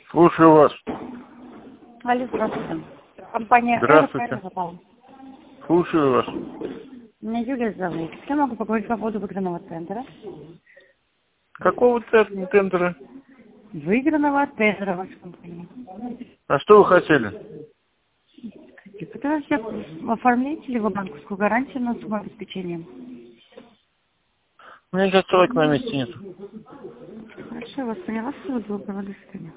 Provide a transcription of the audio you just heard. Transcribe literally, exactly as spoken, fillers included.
Слушаю вас. Алло, здравствуйте. Компания Здравствуйте. «Эра». Слушаю вас. Меня Юлия зовут. Я могу поговорить по поводу выигранного тендера. Какого тен- тендера? Выигранного тендера вашей компании. А что вы хотели? Пытаюсь оформить ли вы банковскую гарантию на сумму обеспечения? У меня сейчас человек на месте нет. Хорошо, я вас поняла, что вы было предоставлено.